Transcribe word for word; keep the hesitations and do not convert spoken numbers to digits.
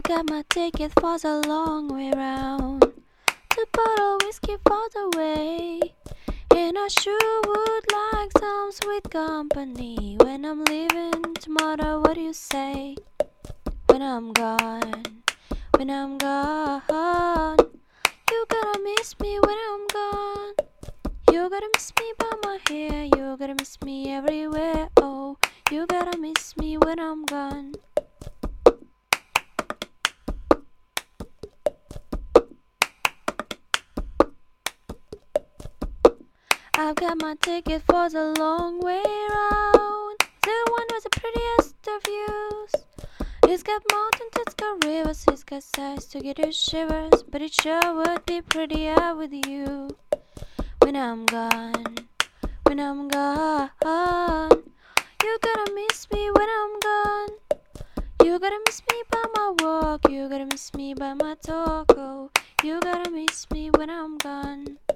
got my ticket for the long way round. The bottle whiskey for the way. And I sure would like some sweet company when I'm leaving tomorrow. What do you say? When I'm gone, when I'm gone, you gotta miss me when I'm gone. You gotta miss me by my hair, you gotta miss me everywhere. Oh, you gotta miss me when I'm gone. I've got my ticket for the long way round. The one with the prettiest of views. It's got mountains, it's got rivers, it's got sights to get you shivers. But it sure would be prettier with you. When I'm gone, when I'm gone, you gotta miss me when I'm gone. You gotta miss me by my walk, you gotta miss me by my talk. Oh, you gotta miss me when I'm gone.